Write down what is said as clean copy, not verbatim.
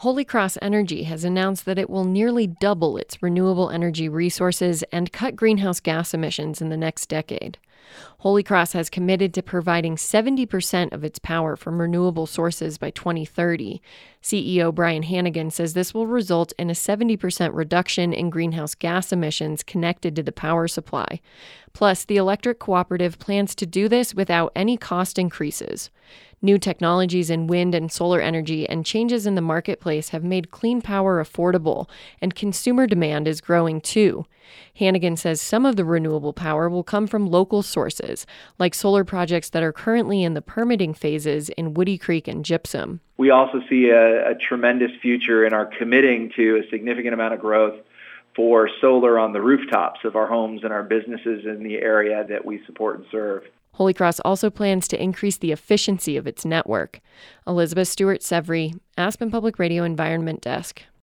Holy Cross Energy has announced that it will nearly double its renewable energy resources and cut greenhouse gas emissions in the next decade. Holy Cross has committed to providing 70% of its power from renewable sources by 2030. CEO Brian Hannigan says this will result in a 70% reduction in greenhouse gas emissions connected to the power supply. Plus, the electric cooperative plans to do this without any cost increases. New technologies in wind and solar energy and changes in the marketplace have made clean power affordable, and consumer demand is growing too. Hannigan says some of the renewable power will come from local sources, like solar projects that are currently in the permitting phases in Woody Creek and Gypsum. We also see a tremendous future in our committing to a significant amount of growth for solar on the rooftops of our homes and our businesses in the area that we support and serve. Holy Cross also plans to increase the efficiency of its network. Elizabeth Stewart-Sevry, Aspen Public Radio Environment Desk.